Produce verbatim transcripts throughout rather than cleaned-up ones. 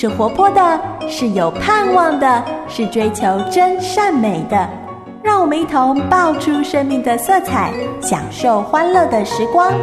是活泼的，是有盼望的，是追求真善美的。让我们一同爆出生命的色彩，享受欢乐的时光。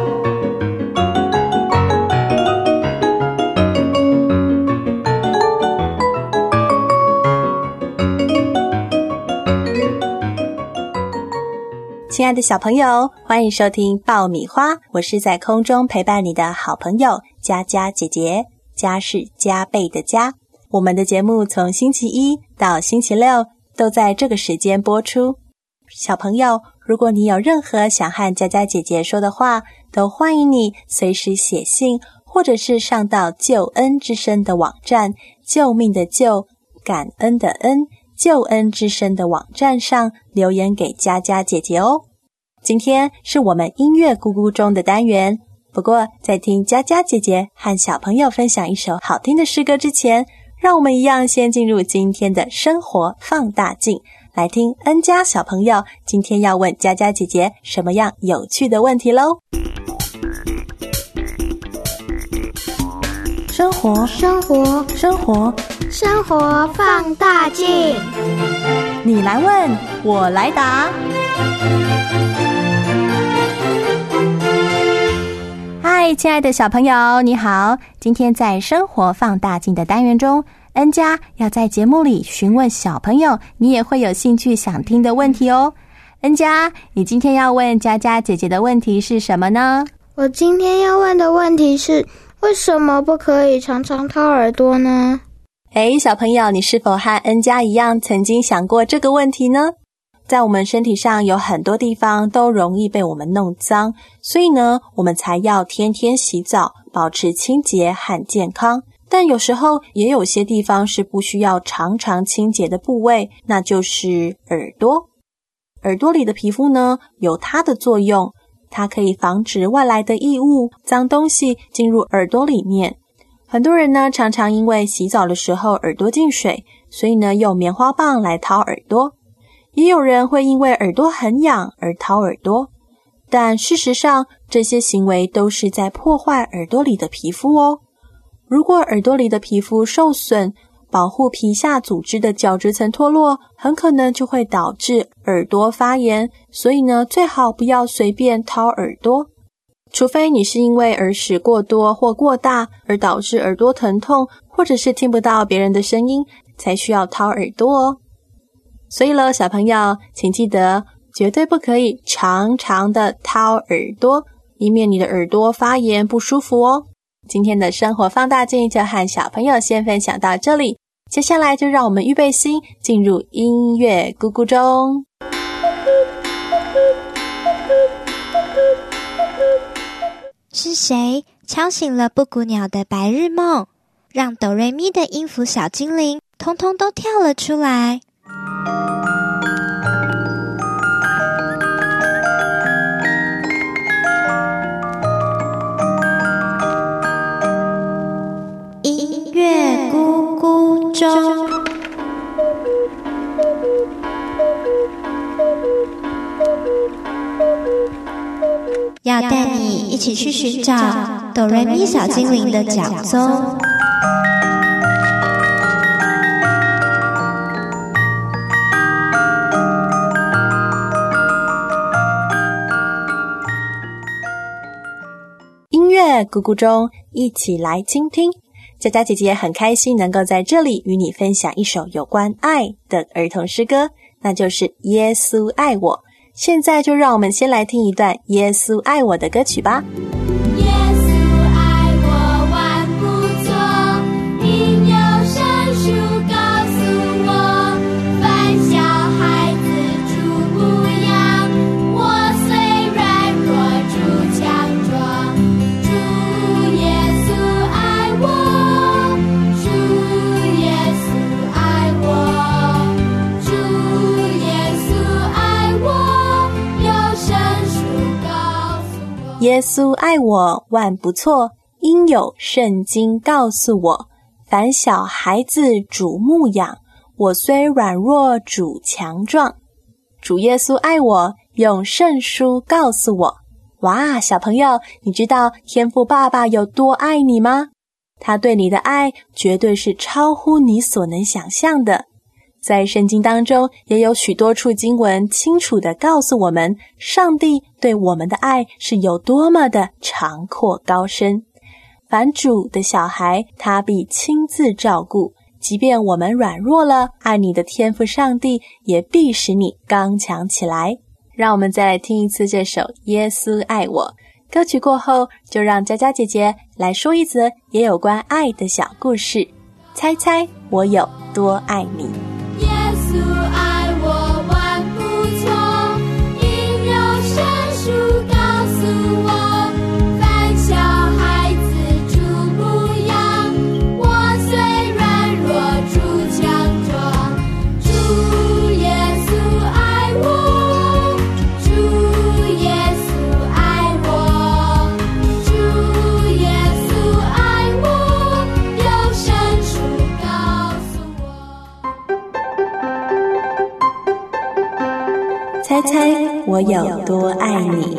亲爱的小朋友，欢迎收听爆米花，我是在空中陪伴你的好朋友佳佳姐姐。加是加倍的加。我们的节目从星期一到星期六都在这个时间播出。小朋友，如果你有任何想和佳佳姐姐说的话，都欢迎你随时写信，或者是上到救恩之声的网站，救命的救，感恩的恩，救恩之声的网站上留言给佳佳姐姐哦。今天是我们音乐咕咕钟的单元，不过在听佳佳姐姐和小朋友分享一首好听的诗歌之前，让我们一样先进入今天的生活放大镜，来听恩佳小朋友今天要问佳佳姐姐什么样有趣的问题咯。生活生活生活生活放大镜， 你来问，我来答。嗨，亲爱的小朋友，你好！今天在生活放大镜的单元中，恩佳要在节目里询问小朋友你也会有兴趣想听的问题哦。恩佳，你今天要问佳佳姐姐的问题是什么呢？ 我今天要问的问题是，为什么不可以常常掏耳朵呢？ 诶，小朋友，你是否和恩佳一样曾经想过这个问题呢？在我们身体上有很多地方都容易被我们弄脏，所以呢，我们才要天天洗澡，保持清洁和健康。但有时候也有些地方是不需要常常清洁的部位，那就是耳朵。耳朵里的皮肤呢，有它的作用，它可以防止外来的异物、脏东西进入耳朵里面。很多人呢，常常因为洗澡的时候耳朵进水，所以呢，用棉花棒来掏耳朵。也有人会因为耳朵很痒而掏耳朵，但事实上，这些行为都是在破坏耳朵里的皮肤哦。如果耳朵里的皮肤受损，保护皮下组织的角质层脱落，很可能就会导致耳朵发炎，所以呢，最好不要随便掏耳朵。除非你是因为耳屎过多或过大而导致耳朵疼痛，或者是听不到别人的声音，才需要掏耳朵哦。所以咯，小朋友，请记得绝对不可以常常的掏耳朵，以免你的耳朵发炎不舒服哦。今天的生活放大镜就和小朋友先分享到这里，接下来就让我们预备心进入音乐咕咕钟。 是谁敲醒了布谷鸟的白日梦，让哆瑞咪的音符小精灵通通都跳了出来？音乐咕咕钟，要带你一起去寻找哆瑞咪小精灵的脚踪。 音乐咕咕钟，一起来倾听。佳佳姐姐很开心能够在这里与你分享一首有关爱的儿童诗歌，那就是耶稣爱我。现在就让我们先来听一段耶稣爱我的歌曲吧。耶稣爱我万不错，因有圣经告诉我，凡小孩子主牧养，我虽软弱主强壮。主耶稣爱我，用圣书告诉我。哇，小朋友，你知道天父爸爸有多爱你吗？ 他对你的爱绝对是超乎你所能想象的。在圣经当中也有许多处经文清楚地告诉我们，上帝对我们的爱是有多么的长阔高深。凡主的小孩，他必亲自照顾，即便我们软弱了，爱你的天父上帝也必使你刚强起来。让我们再来听一次这首《耶稣爱我》。歌曲过后，就让佳佳姐姐来说一则也有关爱的小故事。猜猜我有多爱你？ 耶稣爱我万不错，因有圣书告诉我，凡小孩子主牧养，我虽软弱主强壮。主耶稣爱我，主耶稣爱我，主耶稣爱我，有圣书告诉我。 猜猜我有多爱你？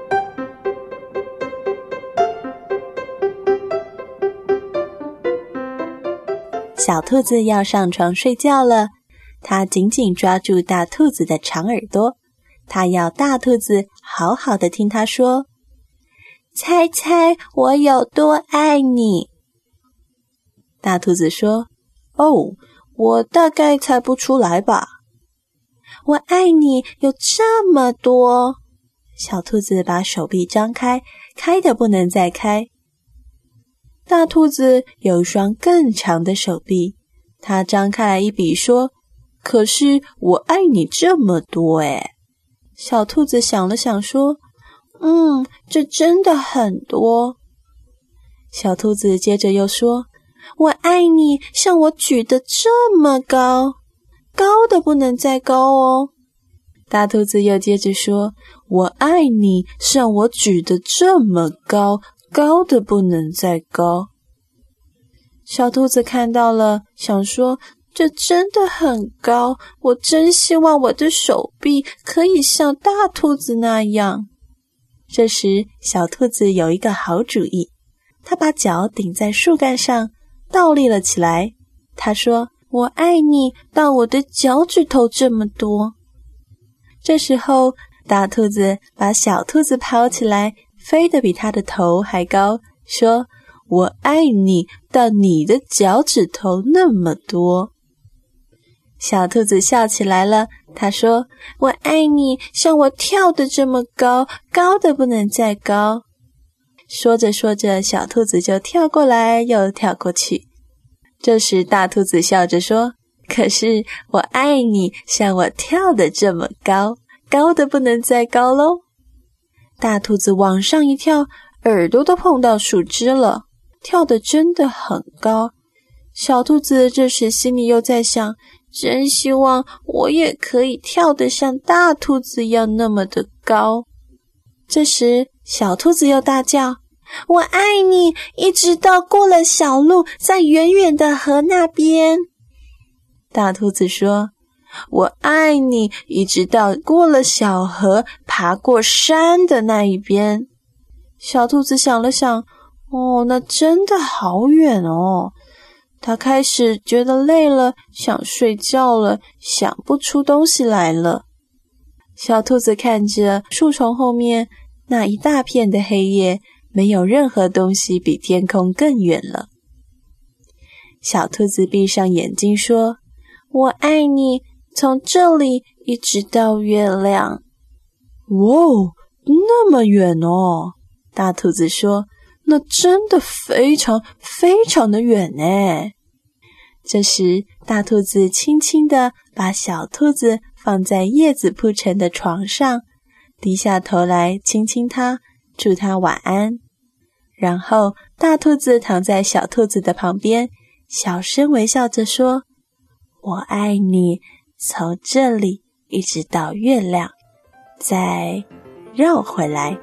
小兔子要上床睡觉了，它紧紧抓住大兔子的长耳朵，它要大兔子好好的听它说，猜猜我有多爱你？大兔子说，哦，我大概猜不出来吧。我爱你有这么多。小兔子把手臂张开，开得不能再开。大兔子有一双更长的手臂，它张开来一比说，可是我爱你这么多诶。小兔子想了想说，嗯，这真的很多。小兔子接着又说，我爱你像我举得这么高，高的不能再高哦。大兔子又接着说，我爱你像我举得这么高，高的不能再高。小兔子看到了，想说，这真的很高，我真希望我的手臂可以像大兔子那样。这时小兔子有一个好主意，它把脚顶在树干上倒立了起来。它说，我爱你到我的脚趾头这么多。这时候大兔子把小兔子抛起来，飞得比它的头还高，说，我爱你到你的脚趾头那么多。小兔子笑起来了，它说，我爱你像我跳得这么高，高的不能再高。说着说着，小兔子就跳过来又跳过去。这时大兔子笑着说，可是我爱你像我跳得这么高，高的不能再高咯。大兔子往上一跳，耳朵都碰到树枝了，跳得真的很高。小兔子这时心里又在想，真希望我也可以跳得像大兔子一样那么的高。这时小兔子又大叫，我爱你一直到过了小路，在远远的河那边。大兔子说，我爱你一直到过了小河，爬过山的那一边。小兔子想了想，哦，那真的好远哦。它开始觉得累了，想睡觉了，想不出东西来了。小兔子看着树丛后面那一大片的黑夜，没有任何东西比天空更远了。小兔子闭上眼睛说，我爱你从这里一直到月亮。哇，那么远哦。大兔子说，那真的非常非常的远呢。这时大兔子轻轻地把小兔子放在叶子铺成的床上，低下头来亲亲它，祝它晚安。然后大兔子躺在小兔子的旁边，小声微笑着说，我爱你从这里一直到月亮，再绕回来。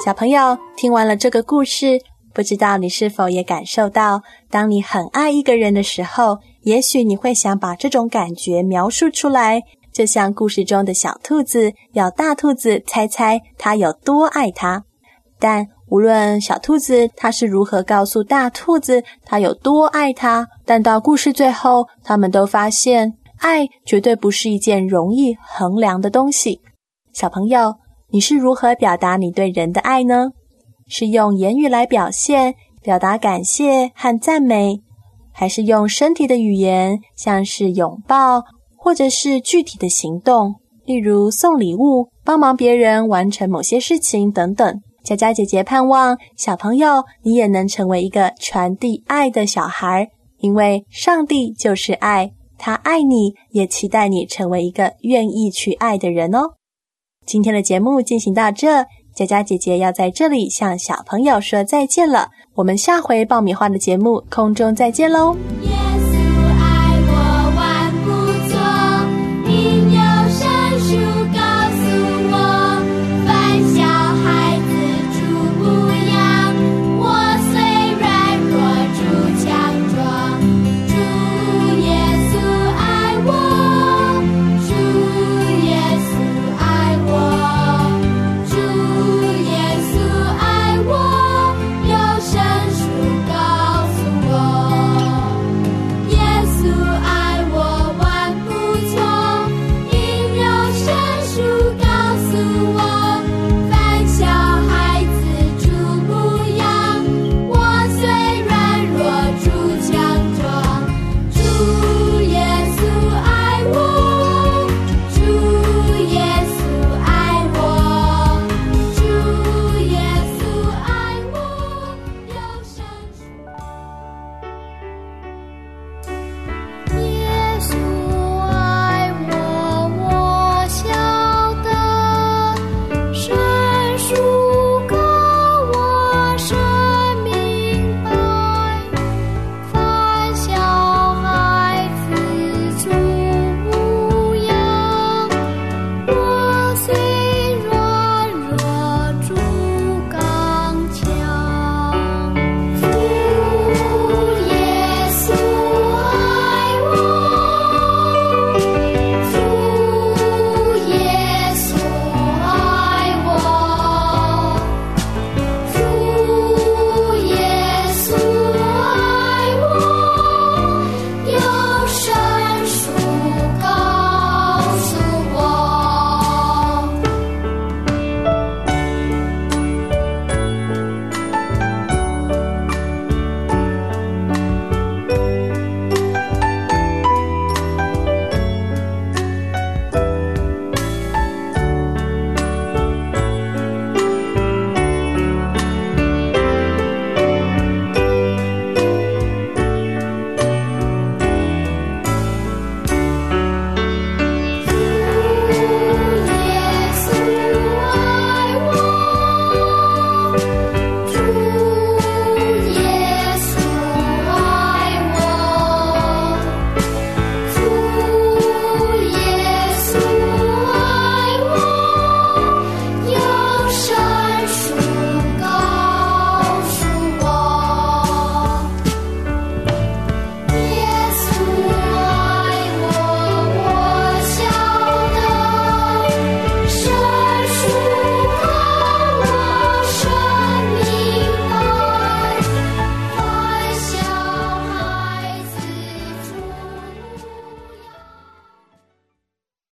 小朋友，听完了这个故事，不知道你是否也感受到，当你很爱一个人的时候，也许你会想把这种感觉描述出来，就像故事中的小兔子要大兔子猜猜它有多爱它。但无论小兔子它是如何告诉大兔子它有多爱它，但到故事最后，他们都发现爱绝对不是一件容易衡量的东西。小朋友，你是如何表达你对人的爱呢？是用言语来表现，表达感谢和赞美，还是用身体的语言，像是拥抱，或者是具体的行动，例如送礼物、帮忙别人完成某些事情等等。佳佳姐姐盼望小朋友你也能成为一个传递爱的小孩，因为上帝就是爱，他爱你，也期待你成为一个愿意去爱的人哦。今天的节目进行到这，佳佳姐姐要在这里向小朋友说再见了，我们下回爆米花的节目空中再见喽。